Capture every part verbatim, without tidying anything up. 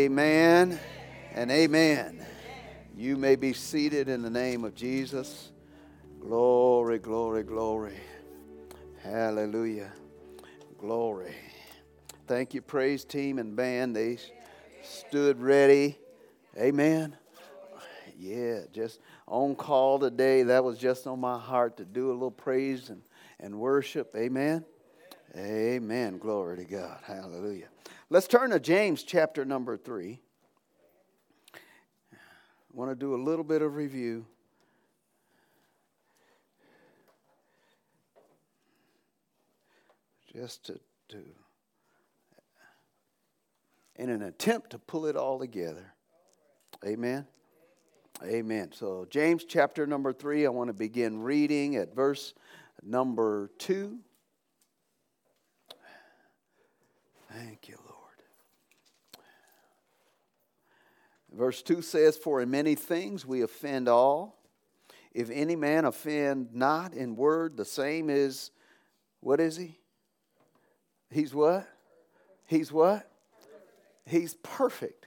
Amen and amen. You may be seated in the name of Jesus. Glory, glory, glory. Hallelujah. Glory. Thank you, praise team and band. They stood ready. Amen. Yeah, just on call today. That was just on my heart to do a little praise and, and worship. Amen. Amen. Glory to God. Hallelujah. Let's turn to James chapter number three. I want to do a little bit of review. Just to, to in an attempt to pull it all together. Amen. Amen. So James chapter number three, I want to begin reading at verse number two. Thank you, Lord. Verse two says, "For in many things we offend all. If any man offend not in word, the same is," what is he? He's what? He's what? He's perfect.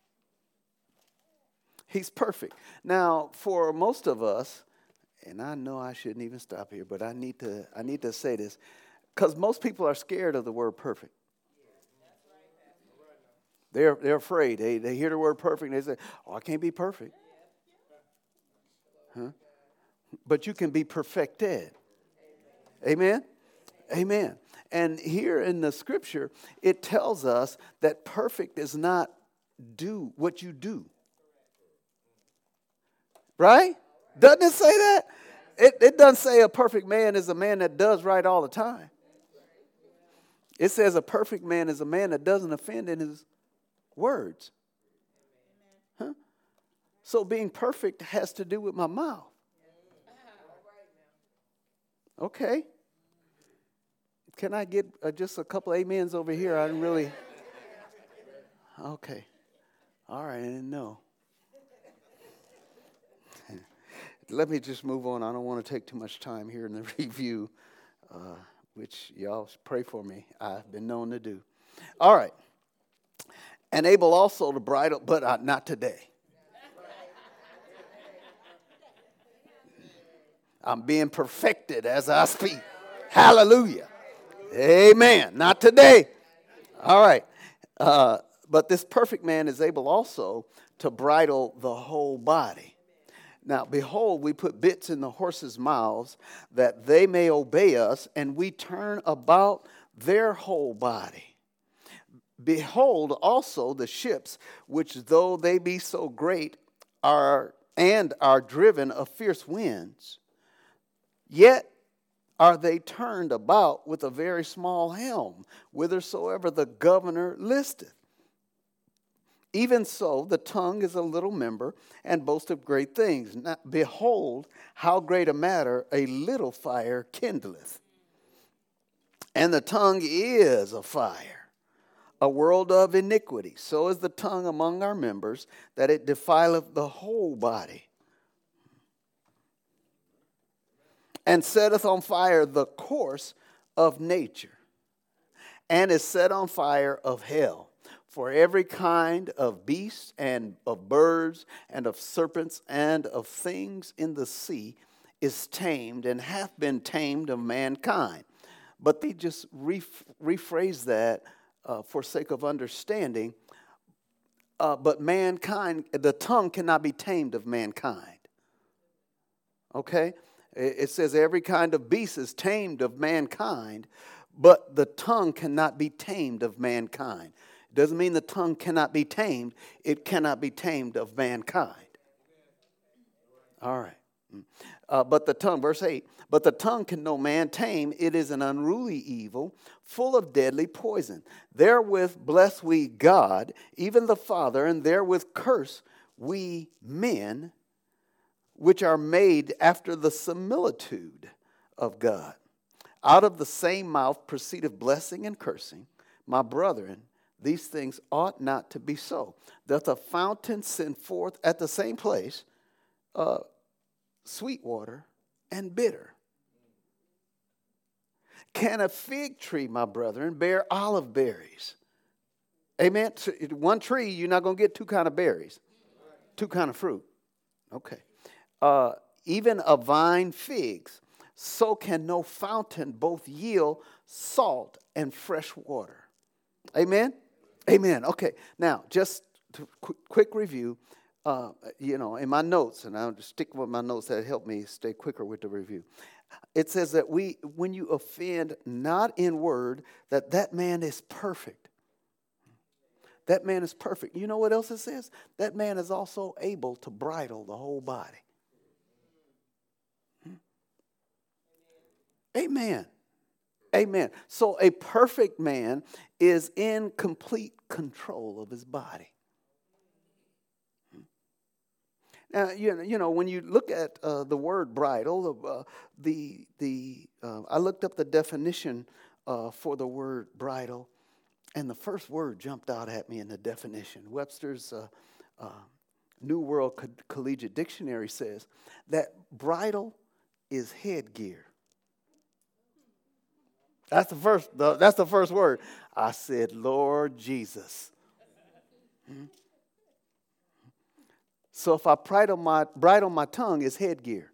He's perfect. Now, for most of us, and I know I shouldn't even stop here, but I need to I need to say this, because most people are scared of the word perfect. They're they're afraid. They they hear the word perfect and they say, "Oh, I can't be perfect." Huh? But you can be perfected. Amen? Amen. And here in the scripture, it tells us that perfect is not do what you do. Right? Doesn't it say that? It, it doesn't say a perfect man is a man that does right all the time. It says a perfect man is a man that doesn't offend in his words. Huh? So being perfect has to do with my mouth. Okay. Can I get uh, just a couple amens over here? I didn't really. Okay. All right, I didn't know. Let me just move on. I don't want to take too much time here in the review, uh, which y'all pray for me. I've been known to do. All right. And able also to bridle, but uh, not today. I'm being perfected as I speak. Hallelujah. Amen. Not today. All right. Uh, but this perfect man is able also to bridle the whole body. Now, behold, we put bits in the horses' mouths that they may obey us, and we turn about their whole body. Behold also the ships, which though they be so great, are and are driven of fierce winds, yet are they turned about with a very small helm, whithersoever the governor listeth. Even so, the tongue is a little member, and boasteth great things. Now, behold, how great a matter a little fire kindleth. And the tongue is a fire, a world of iniquity. So is the tongue among our members, that it defileth the whole body, and setteth on fire the course of nature, and is set on fire of hell. For every kind of beasts and of birds and of serpents and of things in the sea is tamed and hath been tamed of mankind. But they just re- rephrase that uh, for sake of understanding. Uh, but mankind, the tongue cannot be tamed of mankind. Okay? It says every kind of beast is tamed of mankind, but the tongue cannot be tamed of mankind. It doesn't mean the tongue cannot be tamed. It cannot be tamed of mankind. All right. Uh, but the tongue, verse eight, but the tongue can no man tame. It is an unruly evil, full of deadly poison. Therewith bless we God, even the Father, and therewith curse we men, which are made after the similitude of God. Out of the same mouth proceedeth blessing and cursing. My brethren, these things ought not to be so. Doth a fountain send forth at the same place uh, sweet water and bitter? Can a fig tree, my brethren, bear olive berries? Amen. One tree, you're not going to get two kind of berries, two kind of fruit. Okay. Uh, even a vine figs, so can no fountain both yield salt and fresh water. Amen? Amen. Okay. Now, just to qu- quick review. Uh, you know, in my notes, and I'll just stick with my notes that help me stay quicker with the review. It says that we, when you offend not in word, that that man is perfect. That man is perfect. You know what else it says? That man is also able to bridle the whole body. Hmm. Amen. Amen. So a perfect man is in complete control of his body. Now, you know, you know, when you look at uh, the word bridle, uh, the the uh, I looked up the definition uh, for the word bridle, and the first word jumped out at me in the definition. Webster's uh, uh, New World Co- Collegiate Dictionary says that bridle is headgear. That's the first. The, that's the first word. I said, Lord Jesus. Hmm? So if I bridle my, bridle my tongue, it's headgear.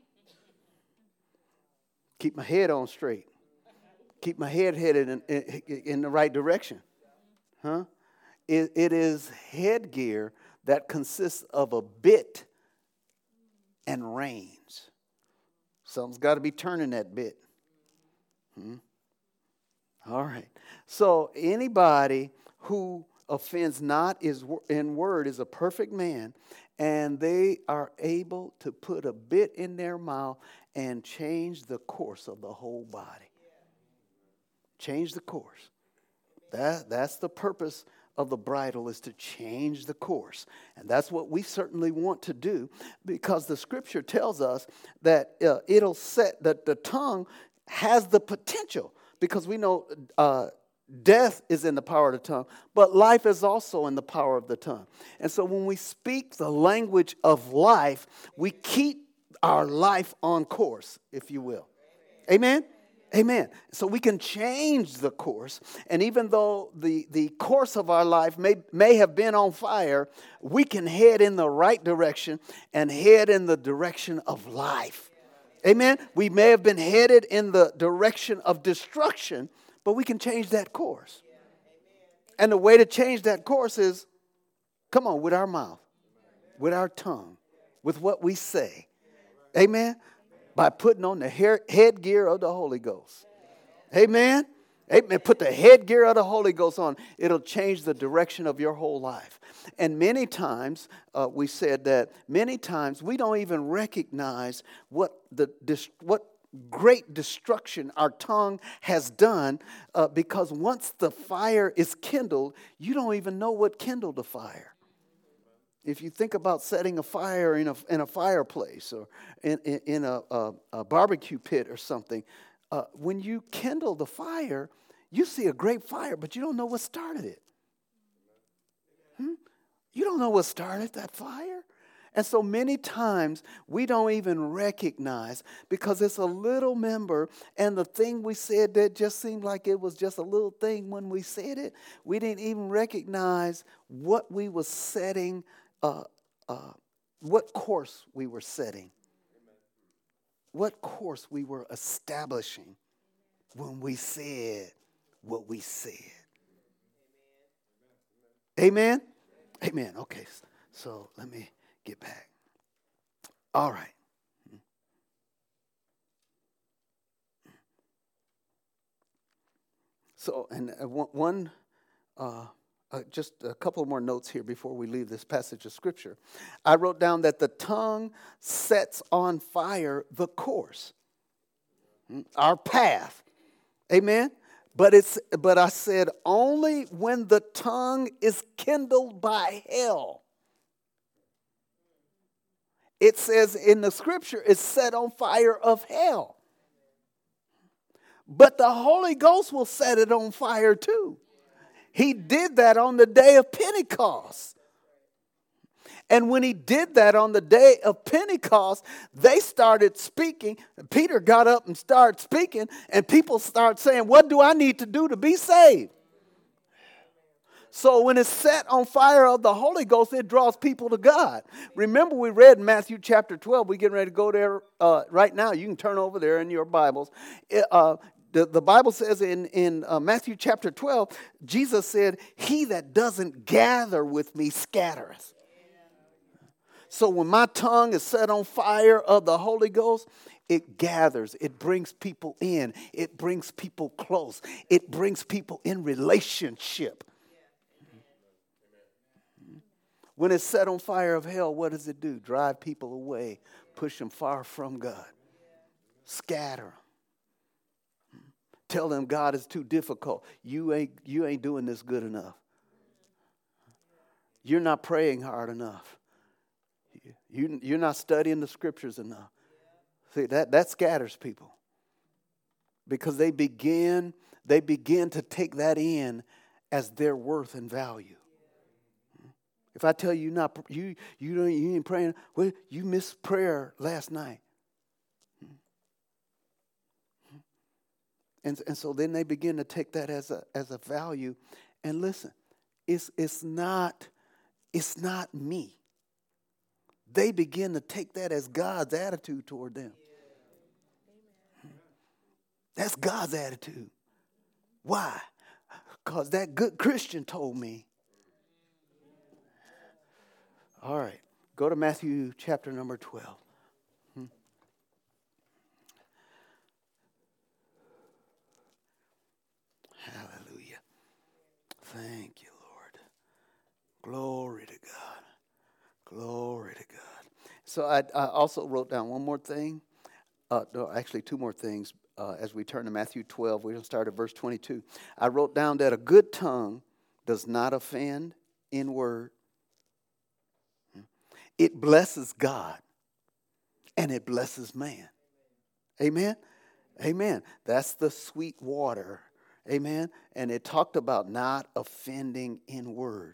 Keep my head on straight. Keep my head headed in, in, in the right direction. Huh? It, it is headgear that consists of a bit and reins. Something's got to be turning that bit. Hmm? All right. So anybody who offends not is in word is a perfect man, and they are able to put a bit in their mouth and change the course of the whole body. Change the course. That, that's the purpose of the bridle, is to change the course. And that's what we certainly want to do, because the scripture tells us that uh, it'll set, that the tongue has the potential, because we know uh, death is in the power of the tongue, but life is also in the power of the tongue. And so when we speak the language of life, we keep our life on course, if you will. Amen? Amen. So we can change the course. And even though the, the course of our life may, may have been on fire, we can head in the right direction and head in the direction of life. Amen? We may have been headed in the direction of destruction, but we can change that course. And the way to change that course is, come on, with our mouth, with our tongue, with what we say. Amen? By putting on the hair, headgear of the Holy Ghost. Amen? Amen. Put the headgear of the Holy Ghost on. It'll change the direction of your whole life. And many times, uh, we said that many times we don't even recognize what the what great destruction our tongue has done, uh, because once the fire is kindled, you don't even know what kindled the fire. If you think about setting a fire in a in a fireplace or in, in, in a, a, a barbecue pit or something, uh, when you kindle the fire, you see a great fire, but you don't know what started it. Hmm? You don't know what started that fire. And so many times we don't even recognize, because it's a little member, and the thing we said that just seemed like it was just a little thing when we said it. We didn't even recognize what we were setting, uh, uh, what course we were setting, what course we were establishing when we said what we said. Amen? Amen. Okay, so let me get back. All right. So, and one, one uh, uh, just a couple more notes here before we leave this passage of Scripture. I wrote down that the tongue sets on fire the course, our path. Amen? But it's but I said only when the tongue is kindled by hell. It says in the scripture, it's set on fire of hell. But the Holy Ghost will set it on fire too. He did that on the day of Pentecost. And when he did that on the day of Pentecost, they started speaking. Peter got up and started speaking, and people started saying, what do I need to do to be saved? So when it's set on fire of the Holy Ghost, it draws people to God. Remember, we read in Matthew chapter twelve. We're getting ready to go there uh, right now. You can turn over there in your Bibles. It, uh, the, the Bible says in, in uh, Matthew chapter twelve, Jesus said, he that doesn't gather with me scattereth. So when my tongue is set on fire of the Holy Ghost, it gathers. It brings people in. It brings people close. It brings people in relationship. When it's set on fire of hell, what does it do? Drive people away, push them far from God, scatter them, tell them God is too difficult. You ain't, you ain't doing this good enough. You're not praying hard enough. You, you're not studying the scriptures enough. See, that, that scatters people because they begin, they begin to take that in as their worth and value. If I tell you not you you don't you ain't praying, well, you missed prayer last night. And, and so then they begin to take that as a as a value. And listen, it's it's not it's not me. They begin to take that as God's attitude toward them. That's God's attitude. Why? Because that good Christian told me. All right, go to Matthew chapter number twelve. Hmm. Hallelujah. Thank you, Lord. Glory to God. Glory to God. So I, I also wrote down one more thing. Uh, no, actually, two more things. Uh, as we turn to Matthew twelve, we're going to start at verse twenty-two. I wrote down that a good tongue does not offend in word. It blesses God and it blesses man. Amen? Amen. That's the sweet water. Amen? And it talked about not offending in word.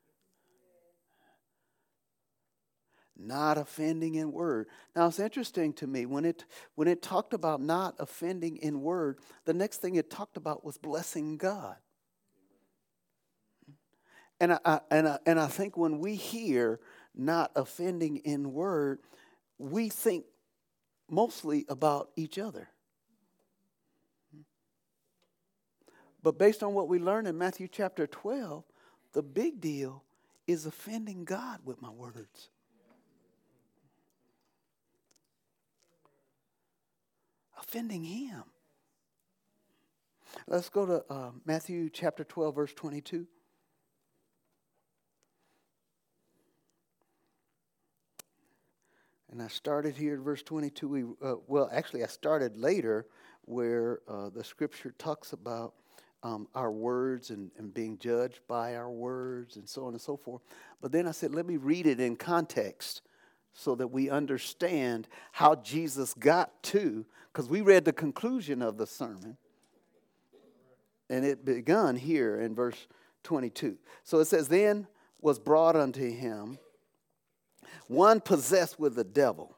Not offending in word. Now, it's interesting to me, when it when it talked about not offending in word, the next thing it talked about was blessing God. And I, I, and I, and I think when we hear not offending in word, we think mostly about each other. But based on what we learn in Matthew chapter twelve, the big deal is offending God with my words. Offending him. Let's go to uh, Matthew chapter twelve, verse twenty-two. And I started here at verse twenty-two. We, uh, well, actually, I started later where uh, the scripture talks about um, our words and, and being judged by our words and so on and so forth. But then I said, let me read it in context so that we understand how Jesus got to, because we read the conclusion of the sermon. And it begun here in verse twenty-two. So it says, then was brought unto him one possessed with the devil,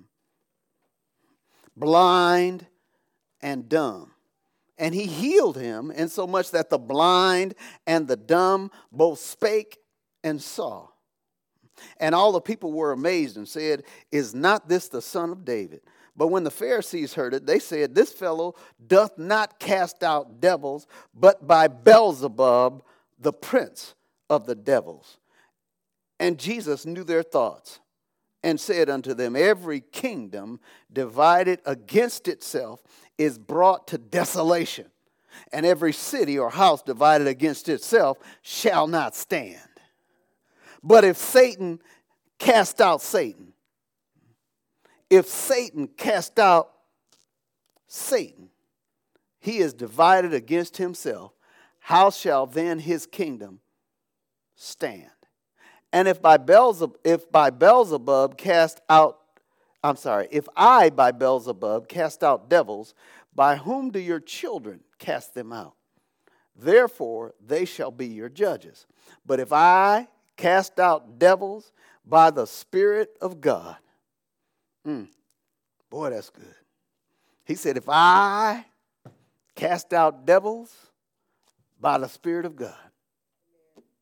blind and dumb. And he healed him, insomuch that the blind and the dumb both spake and saw. And all the people were amazed and said, is not this the son of David? But when the Pharisees heard it, they said, this fellow doth not cast out devils, but by Beelzebub, the prince of the devils. And Jesus knew their thoughts and said unto them, every kingdom divided against itself is brought to desolation, and every city or house divided against itself shall not stand. But if Satan cast out Satan, if Satan cast out Satan, he is divided against himself. How shall then his kingdom stand? And if by Beelzebub, if by Beelzebub cast out, I'm sorry, if I by Beelzebub cast out devils, by whom do your children cast them out? Therefore they shall be your judges. But if I cast out devils by the Spirit of God, mm, boy, that's good. He said, if I cast out devils by the Spirit of God,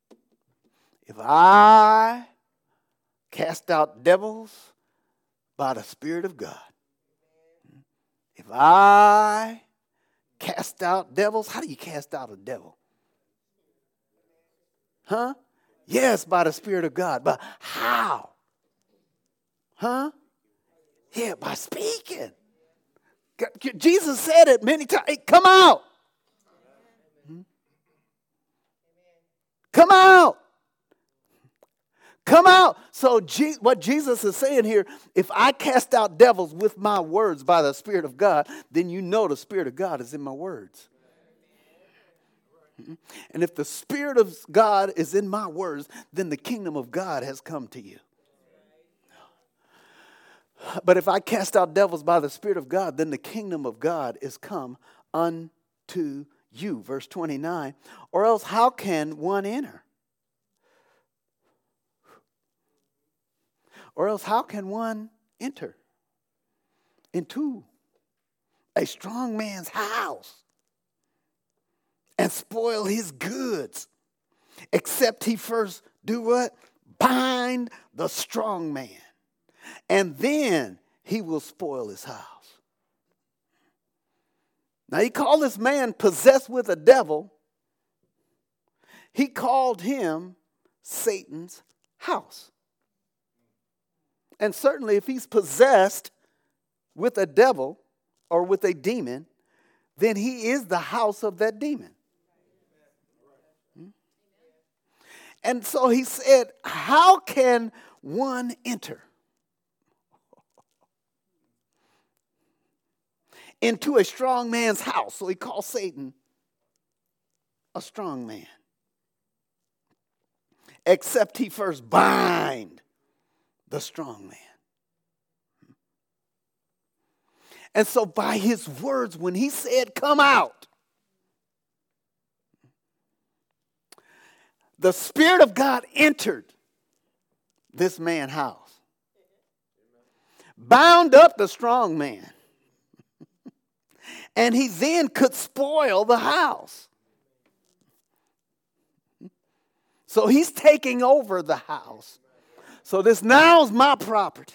if I cast out devils by the Spirit of God, if I cast out devils, how do you cast out a devil? Huh? Yes, by the Spirit of God. But how? Huh? Yeah, by speaking. Jesus said it many times. Hey, come out. Come out. Come out. So Je- what Jesus is saying here, if I cast out devils with my words by the Spirit of God, then you know the Spirit of God is in my words. And if the Spirit of God is in my words, then the kingdom of God has come to you. But if I cast out devils by the Spirit of God, then the kingdom of God is come unto you. Verse twenty-nine. Or else how can one enter? Or else how can one enter into a strong man's house and spoil his goods, except he first do what? Bind the strong man. And then he will spoil his house. Now he called this man possessed with a devil. He called him Satan's house. And certainly if he's possessed with a devil or with a demon, then he is the house of that demon. And so he said, how can one enter into a strong man's house? So he calls Satan a strong man. Except he first bind the strong man. And so by his words, when he said, come out, the Spirit of God entered this man's house, bound up the strong man, and he then could spoil the house. So he's taking over the house. So this now is my property.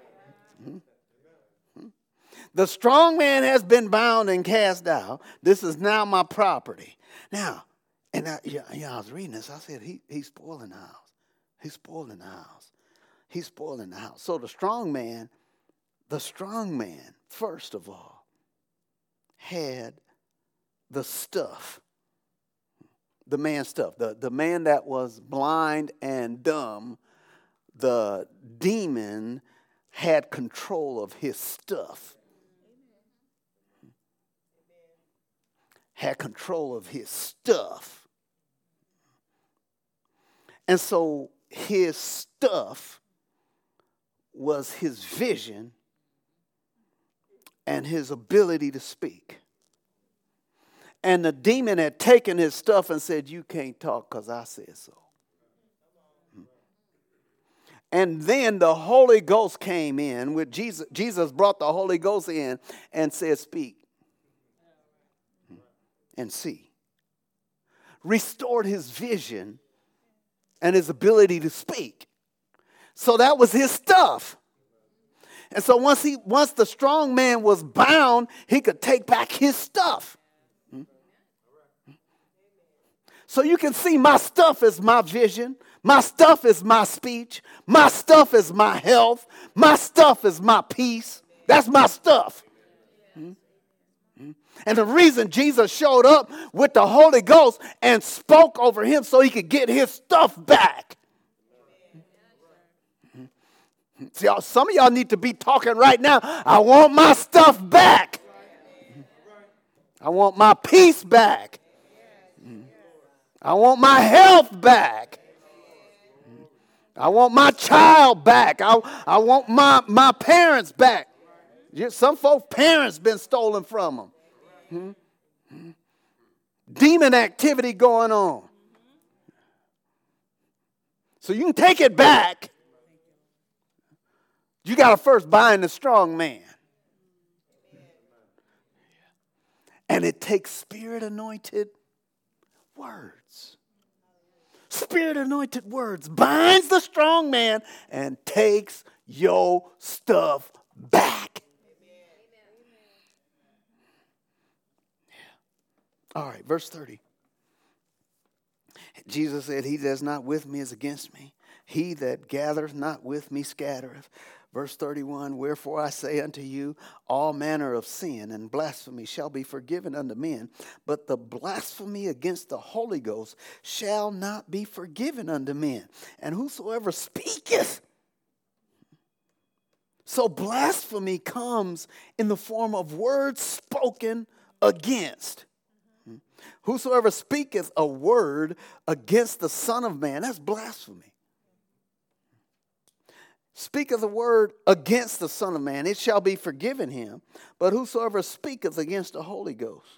The strong man has been bound and cast out. This is now my property. Now, and I, yeah, yeah, I was reading this. I said, he, he's spoiling the house. He's spoiling the house. He's spoiling the house. So the strong man, the strong man, first of all, had the stuff. The man's stuff. The, the man that was blind and dumb, the demon had control of his stuff. Had control of his stuff. And so his stuff was his vision and his ability to speak. And the demon had taken his stuff and said, you can't talk because I said so. And then the Holy Ghost came in with Jesus. Jesus brought the Holy Ghost in and said, speak and see. Restored his vision and his ability to speak. So that was his stuff. And so once he, once the strong man was bound, he could take back his stuff. So you can see my stuff is my vision. My stuff is my speech. My stuff is my health. My stuff is my peace. That's my stuff. And the reason Jesus showed up with the Holy Ghost and spoke over him so he could get his stuff back. See, some of y'all need to be talking right now. I want my stuff back. I want my peace back. I want my health back. I want my child back. I, I want my, my parents back. Some folks' parents been stolen from them. Hmm? Hmm? Demon activity going on. So you can take it back. You got to first bind the strong man. And it takes spirit anointed words. Spirit anointed words binds the strong man and takes your stuff back. Yeah. All right, verse thirty. Jesus said, he that is not with me is against me. He that gathereth not with me scattereth. Verse thirty-one, wherefore I say unto you, all manner of sin and blasphemy shall be forgiven unto men, but the blasphemy against the Holy Ghost shall not be forgiven unto men. And whosoever speaketh. So blasphemy comes in the form of words spoken against. Whosoever speaketh a word against the Son of Man, that's blasphemy. Speaketh a word against the Son of Man, it shall be forgiven him. But whosoever speaketh against the Holy Ghost,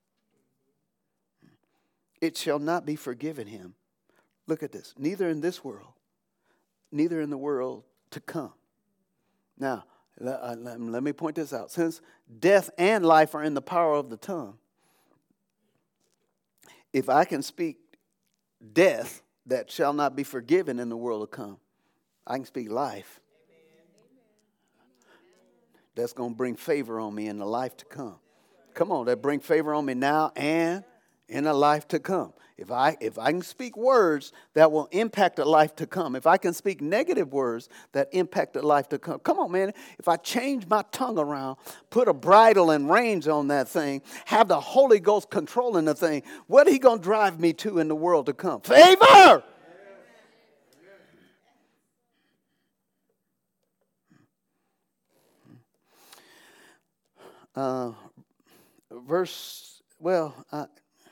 it shall not be forgiven him. Look at this. Neither in this world, neither in the world to come. Now, let me point this out. Since death and life are in the power of the tongue, if I can speak death that shall not be forgiven in the world to come, I can speak life. That's going to bring favor on me in the life to come. Come on, that bring favor on me now and in a life to come. If I if I can speak words that will impact a life to come, if I can speak negative words that impact a life to come, come on, man. If I change my tongue around, put a bridle and reins on that thing, have the Holy Ghost controlling the thing, what are he going to drive me to in the world to come? Favor! Uh, verse, well, I,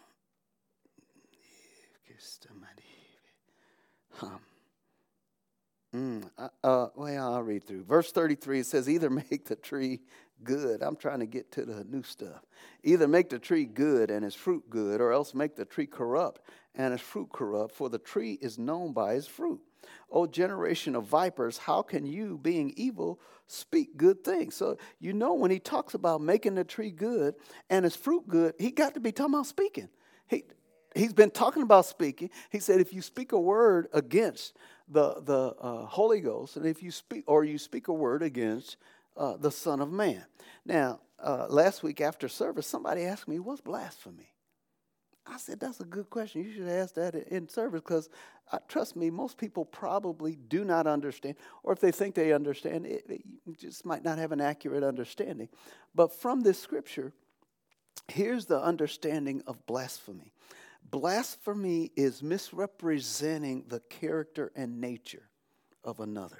um, mm, uh, well, I'll read through. Verse thirty-three, it says, either make the tree good. I'm trying to get to the new stuff. Either make the tree good and its fruit good, or else make the tree corrupt and its fruit corrupt, for the tree is known by its fruit. O generation of vipers, how can you, being evil, speak good things? So you know when he talks about making the tree good and its fruit good, he got to be talking about speaking. He, he's been talking about speaking. He said if you speak a word against the, the uh, Holy Ghost, and if you speak, or you speak a word against uh, the Son of Man. Now, uh, last week after service, somebody asked me, what's blasphemy? I said, that's a good question. You should ask that in service because, uh, trust me, most people probably do not understand. Or if they think they understand, it, it just might not have an accurate understanding. But from this scripture, here's the understanding of blasphemy. Blasphemy is misrepresenting the character and nature of another.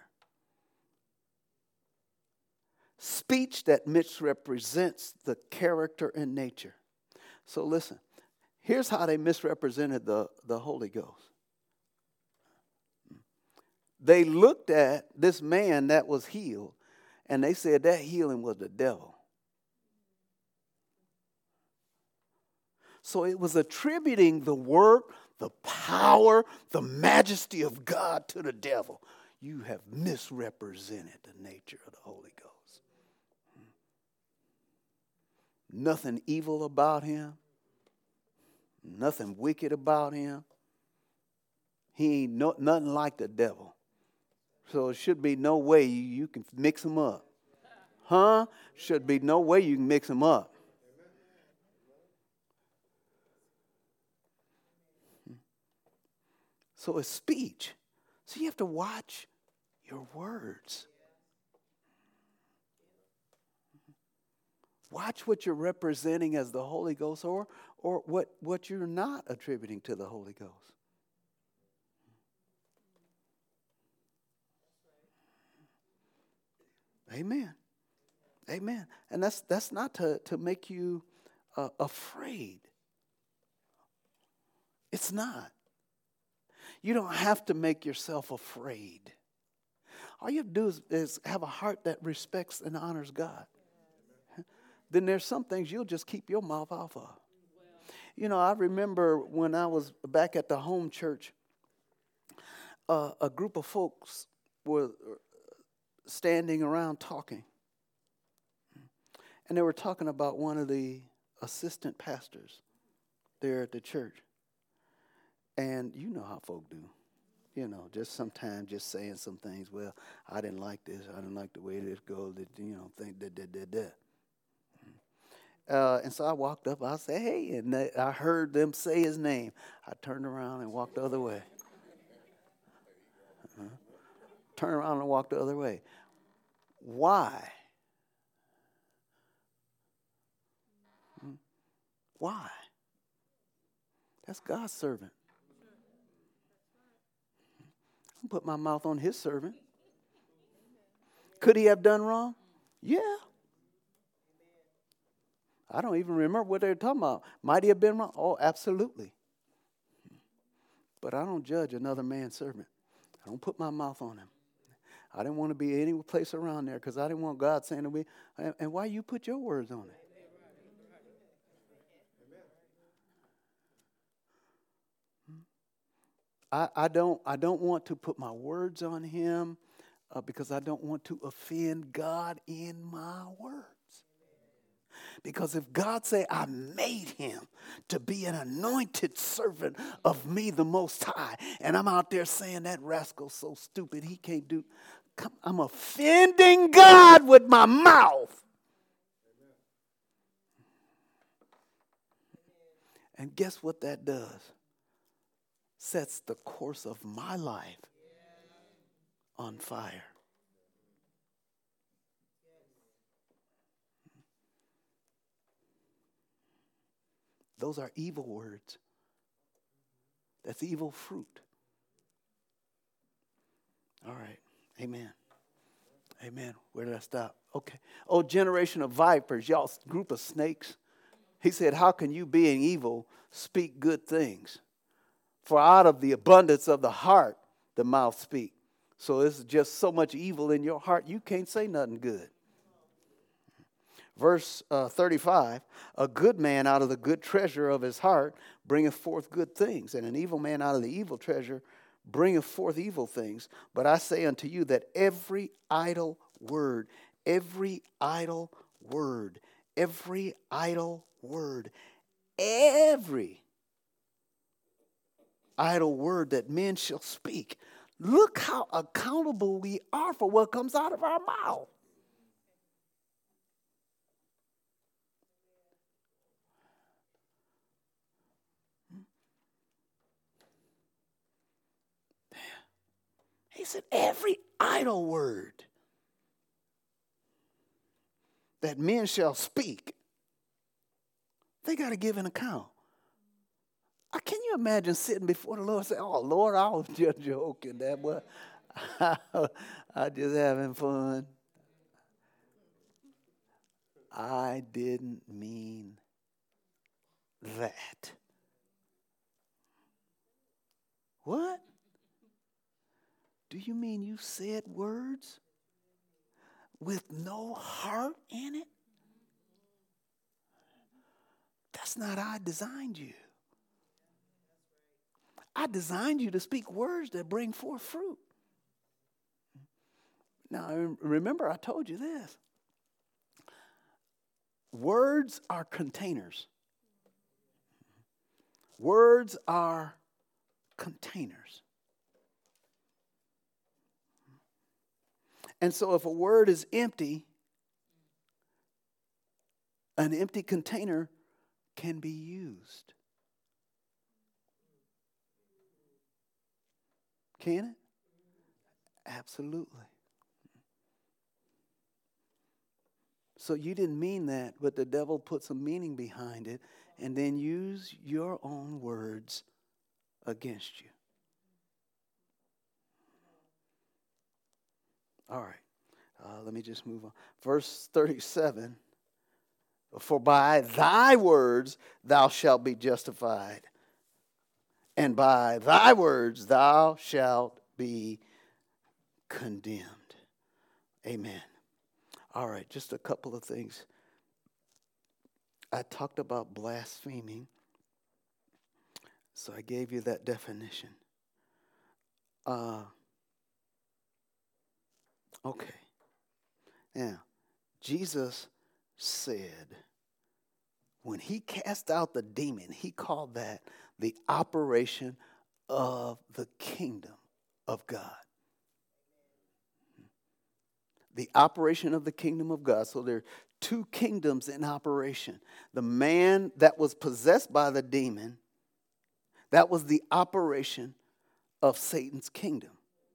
Speech that misrepresents the character and nature. So listen. Here's how they misrepresented the, the Holy Ghost. They looked at this man that was healed, and they said that healing was the devil. So it was attributing the work, the power, the majesty of God to the devil. You have misrepresented the nature of the Holy Ghost. Nothing evil about him. Nothing wicked about him. He ain't no, nothing like the devil. So it should be no way you, you can mix him up. Huh? Should be no way you can mix him up. So it's speech. So you have to watch your words. Watch what you're representing as the Holy Ghost or, or what, what you're not attributing to the Holy Ghost. Amen. Amen. And that's that's not to, to make you uh, afraid. It's not. You don't have to make yourself afraid. All you have to do is, is have a heart that respects and honors God. Then there's some things you'll just keep your mouth off of. You know, I remember when I was back at the home church, uh, a group of folks were standing around talking. And they were talking about one of the assistant pastors there at the church. And you know how folk do. You know, just sometimes just saying some things. Well, I didn't like this. I didn't like the way this goes. That, you know, think that, that, that, that. Uh, and so I walked up. I said, hey, and they, I heard them say his name. I turned around and walked the other way. Uh-huh. Turned around and walked the other way. Why? Hmm? Why? That's God's servant. I put my mouth on his servant. Could he have done wrong? Yeah. I don't even remember what they were talking about. Might he have been wrong? Oh, absolutely. But I don't judge another man's servant. I don't put my mouth on him. I didn't want to be any place around there because I didn't want God saying to me, and why you put your words on it? I, I don't I don't want to put my words on him uh, because I don't want to offend God in my words. Because if God say I made him to be an anointed servant of me, the Most High, and I'm out there saying that rascal's so stupid he can't do, come, I'm offending God with my mouth. And guess what that does? Sets the course of my life on fire. Those are evil words. That's evil fruit. All right. Amen. Amen. Where did I stop? Okay. Oh, generation of vipers, y'all group of snakes. He said, how can you, being evil, speak good things? For out of the abundance of the heart, the mouth speak. So there's just so much evil in your heart, you can't say nothing good. Verse uh, thirty-five, a good man out of the good treasure of his heart bringeth forth good things, and an evil man out of the evil treasure bringeth forth evil things. But I say unto you that every idle word, every idle word, every idle word, every idle word that men shall speak. Look how accountable we are for what comes out of our mouth. He said, every idle word that men shall speak, they got to give an account. Uh, can you imagine sitting before the Lord and say, oh, Lord, I was just joking. That was, I just having fun. I didn't mean that. What? Do you mean you said words with no heart in it? That's not how I designed you. I designed you to speak words that bring forth fruit. Now, remember, I told you this. Words are containers. Words are containers. And so if a word is empty, an empty container can be used. Can it? Absolutely. So you didn't mean that, but the devil put some meaning behind it and then use your own words against you. All right. Uh, let me just move on. Verse thirty-seven. For by thy words thou shalt be justified, and by thy words thou shalt be condemned. Amen. All right, just a couple of things. I talked about blaspheming, so I gave you that definition. Uh, okay. Now, Jesus said, when he cast out the demon, he called that the operation of the kingdom of God. The operation of the kingdom of God. So there are two kingdoms in operation. The man that was possessed by the demon, that was the operation of Satan's kingdom.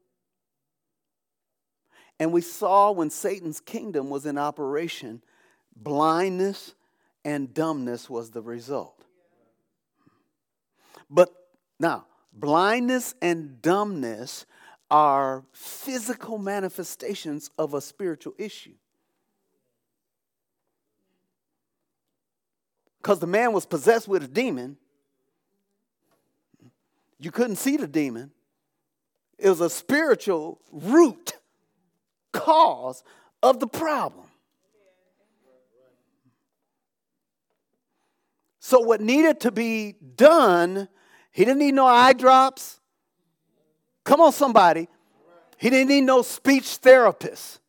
And we saw when Satan's kingdom was in operation, blindness and dumbness was the result. But now, blindness and dumbness are physical manifestations of a spiritual issue. Because the man was possessed with a demon. You couldn't see the demon. It was a spiritual root cause of the problem. So what needed to be done, he didn't need no eye drops. Come on, somebody. He didn't need no speech therapist.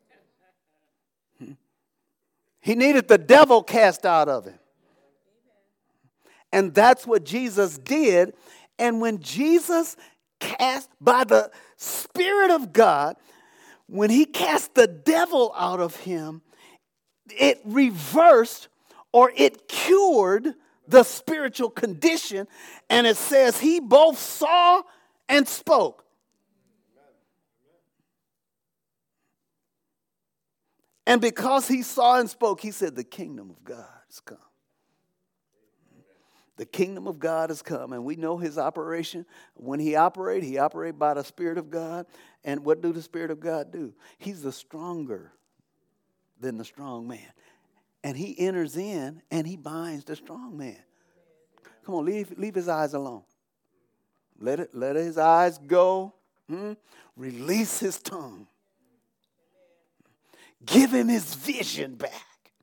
He needed the devil cast out of him. And that's what Jesus did. And when Jesus cast, by the Spirit of God, when he cast the devil out of him, it reversed or it cured the spiritual condition. And it says he both saw and spoke. And because he saw and spoke, he said, the kingdom of God has come. The kingdom of God has come, and we know his operation. When he operated, he operated by the Spirit of God. And what do the Spirit of God do? He's the stronger than the strong man. And he enters in, and he binds the strong man. Come on, leave, leave his eyes alone. Let it, let his eyes go. Hmm? Release his tongue. Give him his vision back.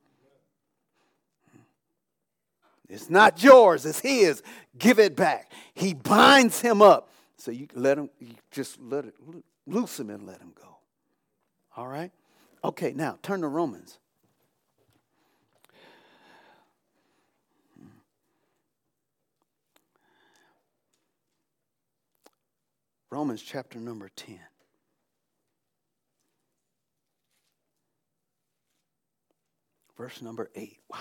It's not yours, it's his. Give it back. He binds him up. So you let him, you just let it, loose him and let him go. All right? Okay, now turn to Romans. Romans chapter number ten. Verse number eight. Wow.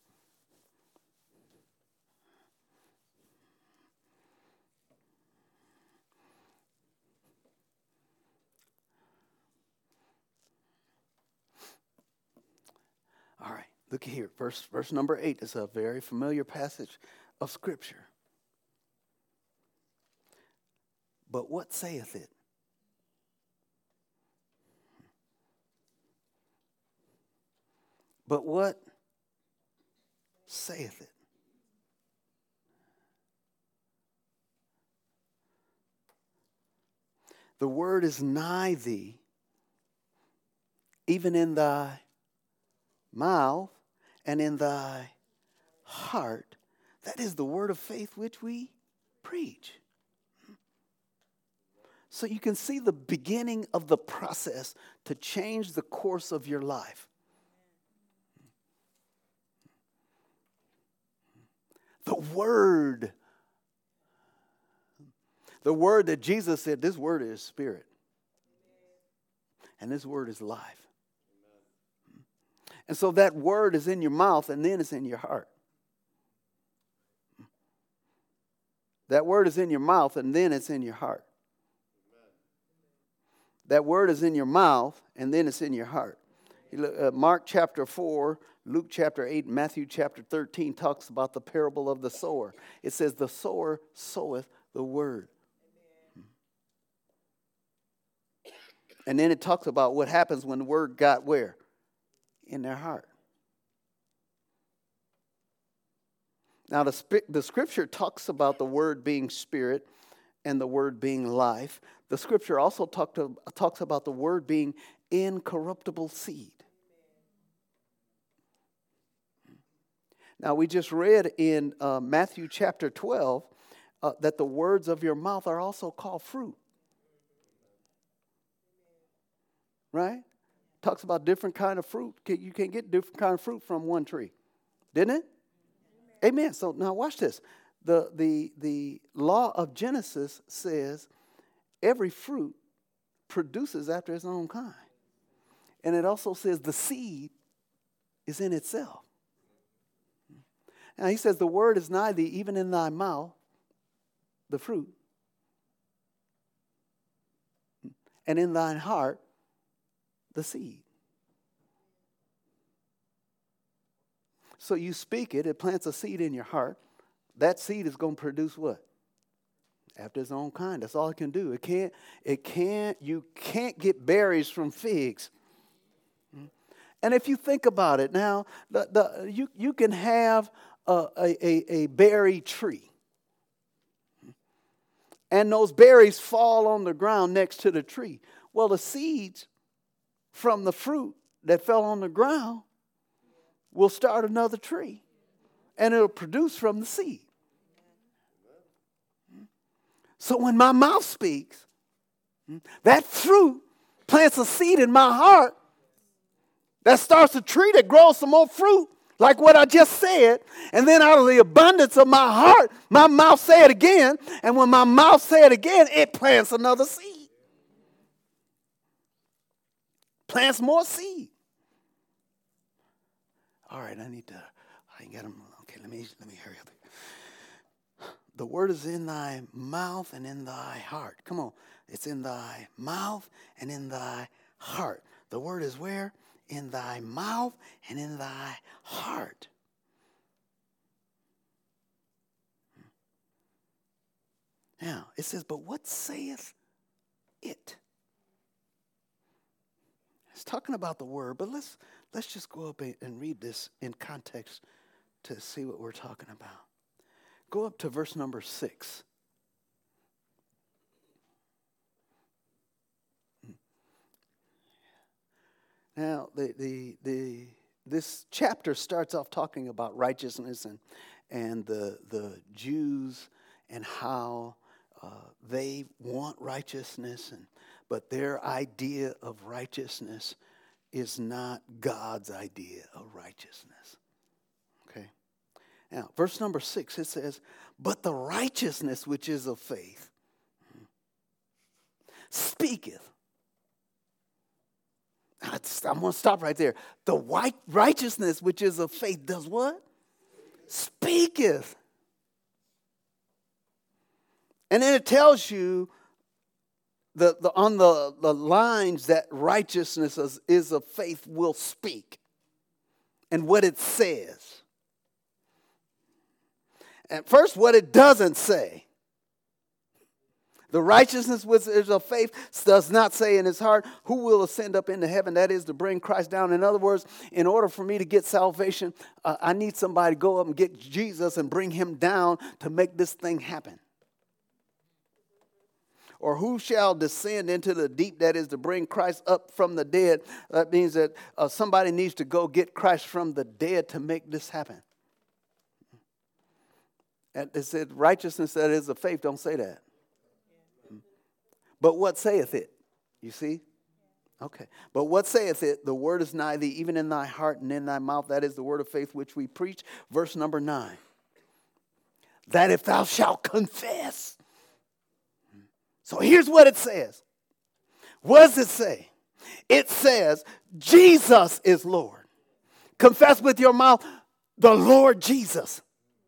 All right, look here. Verse, verse number eight is a very familiar passage of Scripture. But what saith it? But what saith it? The word is nigh thee, even in thy mouth and in thy heart. That is the word of faith which we preach. So you can see the beginning of the process to change the course of your life. The word. The word that Jesus said, this word is spirit. And this word is life. And so that word is in your mouth and then it's in your heart. That word is in your mouth and then it's in your heart. That word is in your mouth and then it's in your heart. Uh, Mark chapter four, Luke chapter eight, Matthew chapter thirteen talks about the parable of the sower. It says the sower soweth the word. And then it talks about what happens when the word got where? In their heart. Now the, the scripture talks about the word being spirit and the word being life. The scripture also talk to, talks about the word being incorruptible seed. Now we just read in uh, Matthew chapter twelve uh, that the words of your mouth are also called fruit. Right? Talks about different kind of fruit. You can't get different kind of fruit from one tree. Didn't it? Amen. So now watch this. the, the, the law of Genesis says every fruit produces after its own kind. And it also says the seed is in itself. Now he says the word is nigh thee, even in thy mouth, the fruit, and in thine heart, the seed. So you speak it, it plants a seed in your heart. That seed is going to produce what? After its own kind. That's all it can do. It can't, it can't, you can't get berries from figs. And if you think about it now, the, the, you, you can have a, a, a berry tree. And those berries fall on the ground next to the tree. Well, the seeds from the fruit that fell on the ground will start another tree. And it'll produce from the seed. So when my mouth speaks, that fruit plants a seed in my heart that starts a tree that grows some more fruit, like what I just said. And then out of the abundance of my heart, my mouth say it again. And when my mouth say it again, it plants another seed. Plants more seed. All right, I need to, I ain't got them. Okay, let me, let me hurry up. The word is in thy mouth and in thy heart. Come on. It's in thy mouth and in thy heart. The word is where? In thy mouth and in thy heart. Now, it says, but what saith it? It's talking about the word, but let's let's just go up and read this in context to see what we're talking about. Go up to verse number six. Now, the the the this chapter starts off talking about righteousness and and the the Jews and how uh, they want righteousness, and but their idea of righteousness is not God's idea of righteousness. Okay. Now, verse number six, it says, but the righteousness which is of faith speaketh. I'm going to stop right there. The white righteousness which is of faith does what? Speaketh. And then it tells you the, the, on the, the lines that righteousness is, is of faith will speak. And what it says. At first, what it doesn't say. The righteousness which is of faith does not say in his heart, who will ascend up into heaven? That is to bring Christ down. In other words, in order for me to get salvation, uh, I need somebody to go up and get Jesus and bring him down to make this thing happen. Or who shall descend into the deep? That is to bring Christ up from the dead. That means that uh, somebody needs to go get Christ from the dead to make this happen. And it said righteousness that is of faith. Don't say that. But what saith it? You see? Okay. But what saith it? The word is nigh thee, even in thy heart and in thy mouth. That is the word of faith which we preach. Verse number nine. That if thou shalt confess. So here's what it says. What does it say? It says, Jesus is Lord. Confess with your mouth, the Lord Jesus.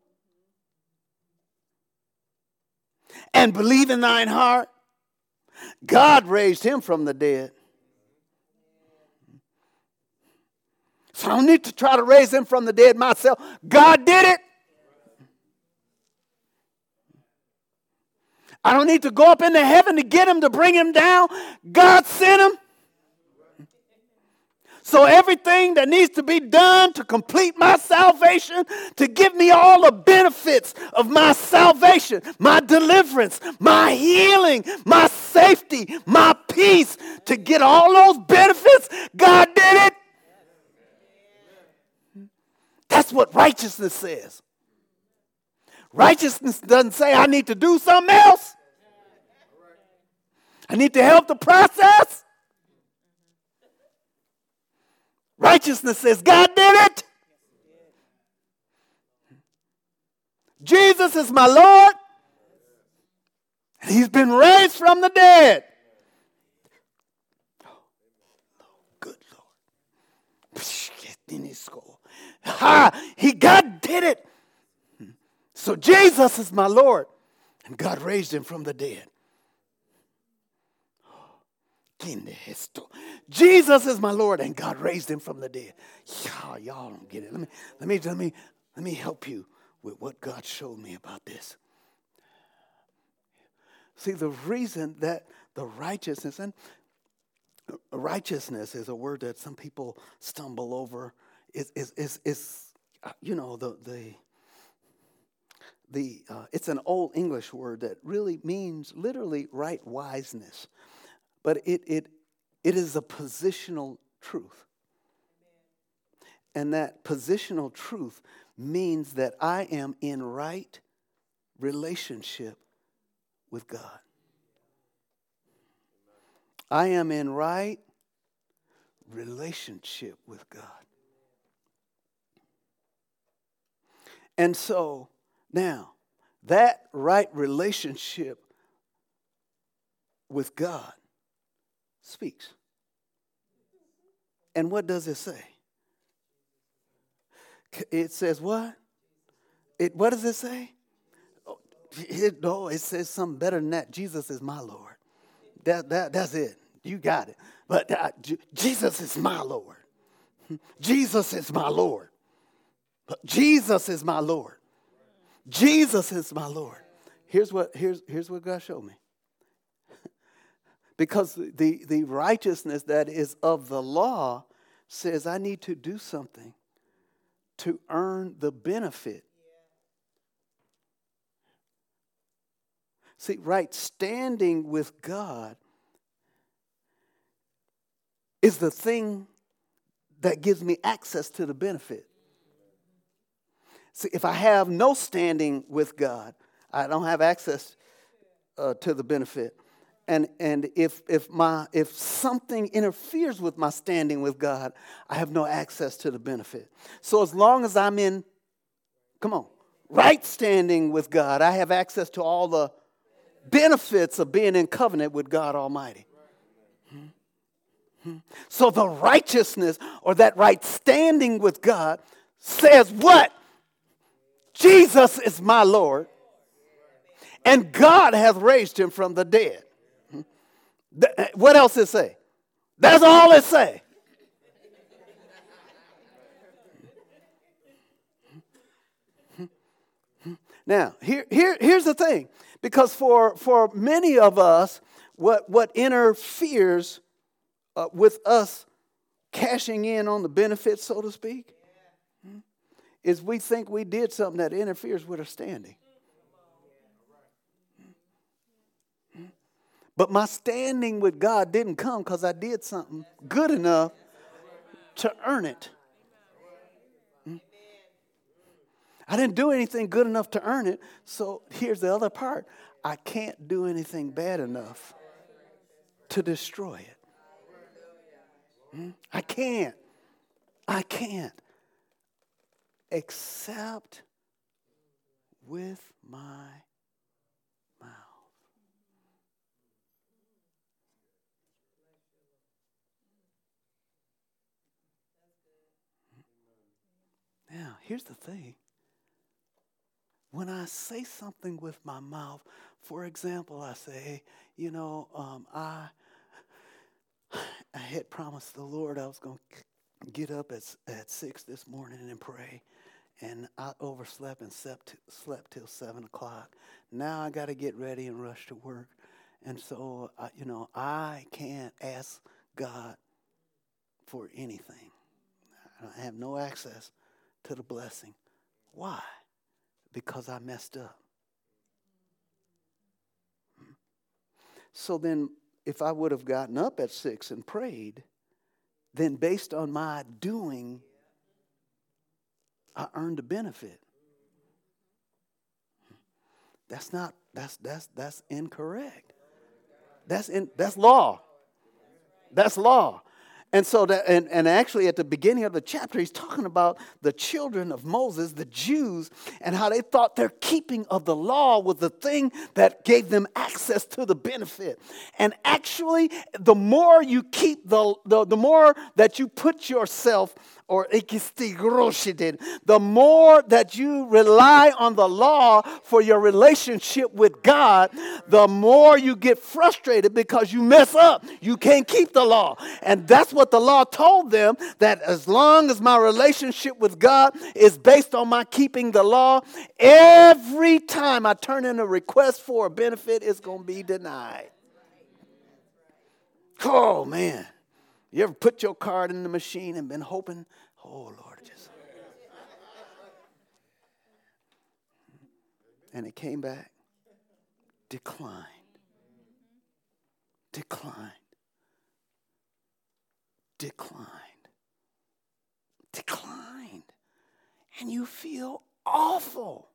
And believe in thine heart, God raised him from the dead. So I don't need to try to raise him from the dead myself. God did it. I don't need to go up into heaven to get him, to bring him down. God sent him. So everything that needs to be done to complete my salvation, to give me all the benefits of my salvation, my deliverance, my healing, my safety, my peace, to get all those benefits, God did it. That's what righteousness says. Righteousness doesn't say I need to do something else. I need to help the process. Righteousness says God did it. Jesus is my Lord. And he's been raised from the dead. Oh, good Lord. In his skull. Ha! He, God did it. So Jesus is my Lord. And God raised him from the dead. Jesus is my Lord, and God raised him from the dead. Y'all, y'all don't get it. Let me, let me, let me, let me help you with what God showed me about this. See, the reason that the righteousness, and righteousness is a word that some people stumble over, is is is, is you know the the the uh, it's an old English word that really means literally right wiseness. But it it it is a positional truth. And that positional truth means that I am in right relationship with God. I am in right relationship with God. And so now, that right relationship with God speaks. And what does it say? It says what? It what does it say? It, no, it says something better than that. Jesus is my Lord. That that that's it. You got it. But uh, J- Jesus is my Lord. Jesus is my Lord. But Jesus is my Lord. Jesus is my Lord. Here's what here's here's what God showed me. Because the, the righteousness that is of the law says I need to do something to earn the benefit. See, right standing with God is the thing that gives me access to the benefit. See, if I have no standing with God, I don't have access uh, to the benefit. And and if if my if something interferes with my standing with God, I have no access to the benefit. So as long as I'm in, come on, right standing with God, I have access to all the benefits of being in covenant with God Almighty. Hmm? So the righteousness or that right standing with God says what? Jesus is my Lord, and God hath raised him from the dead. What else it say? That's all it say. Now, here, here, here's the thing. Because for, for many of us, what, what interferes uh, with us cashing in on the benefits, so to speak, is we think we did something that interferes with our standing. But my standing with God didn't come because I did something good enough to earn it. I didn't do anything good enough to earn it. So here's the other part. I can't do anything bad enough to destroy it. I can't. I can't. Except with my mouth. Now, here's the thing. When I say something with my mouth, for example, I say, hey, you know, um, I, I had promised the Lord I was going to get up at, at six this morning and pray, and I overslept and slept, slept till seven o'clock. Now I got to get ready and rush to work. And so, I, you know, I can't ask God for anything. I have no access to the blessing. Why? Because I messed up. So then, if I would have gotten up at six and prayed, then based on my doing, I earned a benefit. That's not, that's that's that's incorrect. That's in that's law. That's law. And so that, and, and actually at the beginning of the chapter, he's talking about the children of Moses, the Jews, and how they thought their keeping of the law was the thing that gave them access to the benefit. And actually, the more you keep the, the, the more that you put yourself, or the more that you rely on the law for your relationship with God, the more you get frustrated because you mess up. You can't keep the law. And that's what the law told them, that as long as my relationship with God is based on my keeping the law, every time I turn in a request for a benefit, it's going to be denied. Oh, man. You ever put your card in the machine and been hoping, oh, Lord, just. And it came back, declined, declined, declined, declined. And you feel awful.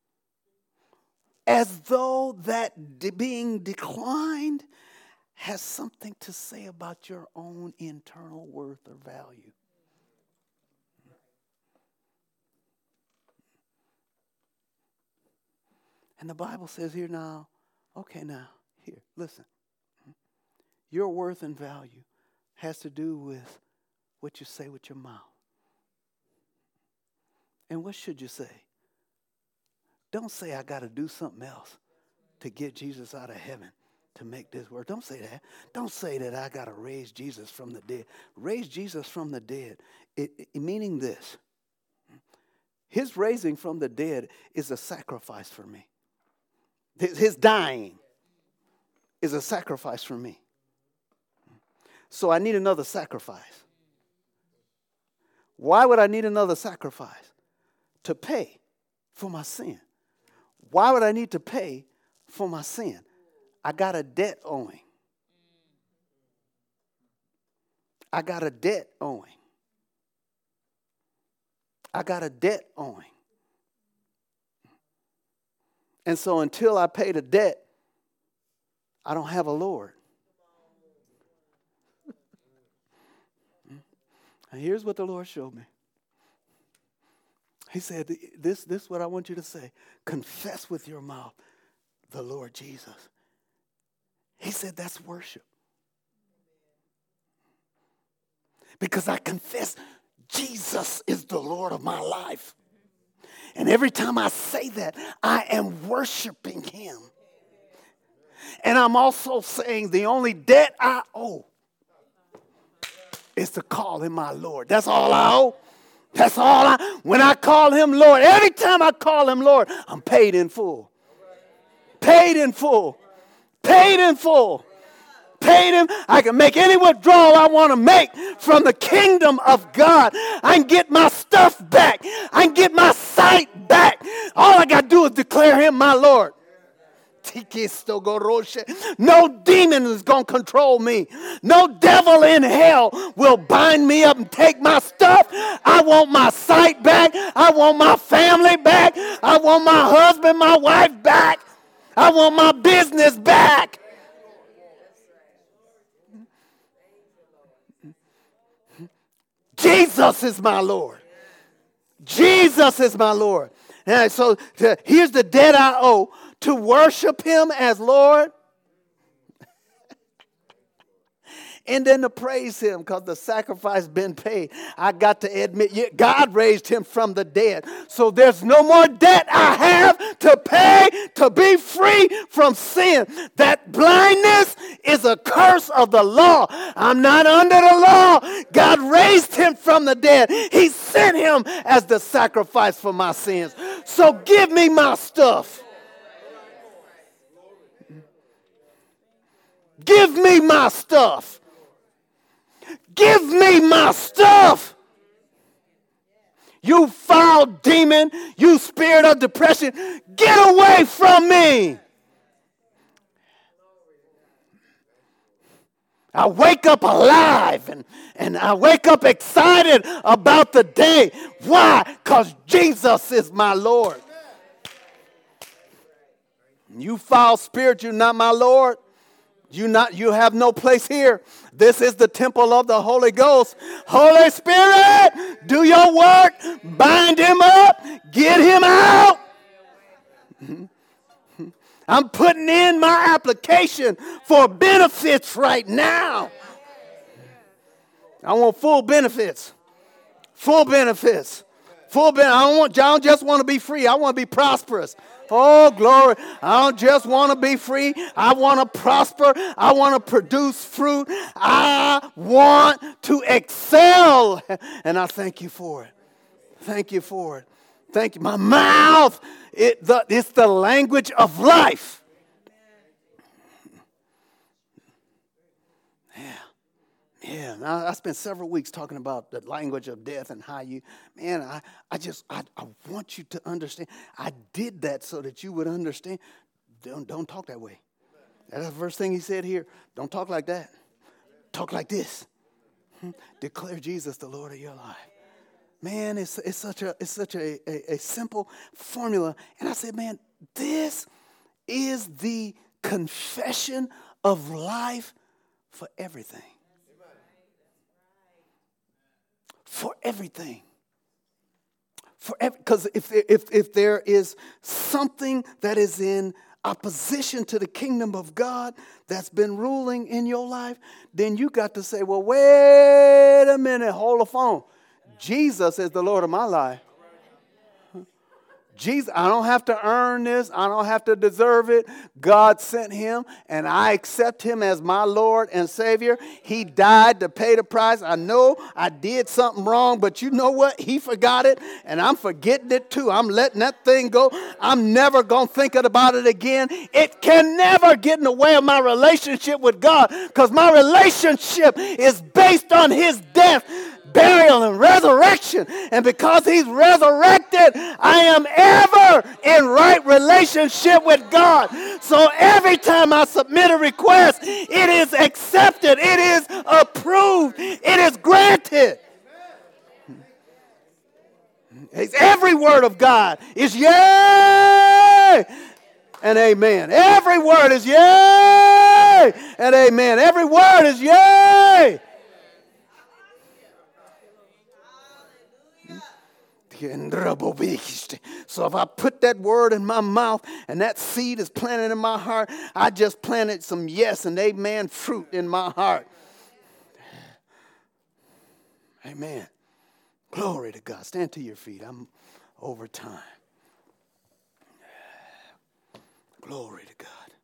As though that de- being declined has something to say about your own internal worth or value. And the Bible says here now, okay now, here, listen. Your worth and value has to do with what you say with your mouth. And what should you say? Don't say I got to do something else to get Jesus out of heaven. To make this work. Don't say that. Don't say that I got to raise Jesus from the dead. Raise Jesus from the dead. It, it, meaning this. His raising from the dead is a sacrifice for me. His, his dying is a sacrifice for me. So I need another sacrifice. Why would I need another sacrifice? To pay for my sin. Why would I need to pay for my sin? I got a debt owing. I got a debt owing. I got a debt owing. And so until I pay the debt, I don't have a Lord. And here's what the Lord showed me. He said, this, this is what I want you to say. Confess with your mouth the Lord Jesus. He said that's worship. Because I confess Jesus is the Lord of my life. And every time I say that, I am worshiping him. And I'm also saying the only debt I owe is to call him my Lord. That's all I owe. That's all I, when I call him Lord, every time I call him Lord, I'm paid in full. Paid in full. Paid in full. Paid him. I can make any withdrawal I want to make from the kingdom of God. I can get my stuff back. I can get my sight back. All I got to do is declare him my Lord. No demon is going to control me. No devil in hell will bind me up and take my stuff. I want my sight back. I want my family back. I want my husband, my wife back. I want my business back. Jesus is my Lord. Jesus is my Lord. And so to, here's the debt I owe. To worship him as Lord. And then to praise him because the sacrifice been paid. I got to admit, God raised him from the dead. So there's no more debt I have to pay to be free from sin. That blindness is a curse of the law. I'm not under the law. God raised him from the dead. He sent him as the sacrifice for my sins. So give me my stuff. Give me my stuff. Give me my stuff. You foul demon, you spirit of depression, get away from me. I wake up alive and, and I wake up excited about the day. Why? Because Jesus is my Lord. You foul spirit, you're not my Lord. You not you have no place here. This is the temple of the Holy Ghost. Holy Spirit, do your work. Bind him up. Get him out. I'm putting in my application for benefits right now. I want full benefits. Full benefits. Full benefits. I don't want, I don't just want to be free. I want to be prosperous. Oh, glory. I don't just want to be free. I want to prosper. I want to produce fruit. I want to excel. And I thank you for it. Thank you for it. Thank you. My mouth, it, the, it's the language of life. Yeah. Yeah. Now, I spent several weeks talking about the language of death and how you, man, I, I just, I, I want you to understand. I did that so that you would understand. Don't, don't talk that way. That's the first thing he said here. Don't talk like that. Talk like this. Declare Jesus the Lord of your life. Man, it's it's such a it's such a, a, a simple formula. And I said, man, this is the confession of life for everything. For everything. For because if if if there is something that is in opposition to the kingdom of God that's been ruling in your life, then you got to say, well, wait a minute, hold the phone. Jesus is the Lord of my life. Jesus, I don't have to earn this. I don't have to deserve it. God sent him, and I accept him as my Lord and Savior. He died to pay the price. I know I did something wrong, but you know what? He forgot it, and I'm forgetting it too. I'm letting that thing go. I'm never going to think about it again. It can never get in the way of my relationship with God, because my relationship is based on his death, burial, and resurrection. And because he's resurrected, I am ever in right relationship with God. So every time I submit a request, it is accepted, it is approved, it is granted. Every word of God is yea and amen. Every word is yea and amen. Every word is yea. So if I put that word in my mouth and that seed is planted in my heart, I just planted some yes and amen fruit in my heart. Amen. Glory to God. Stand to your feet. I'm over time. Glory to God.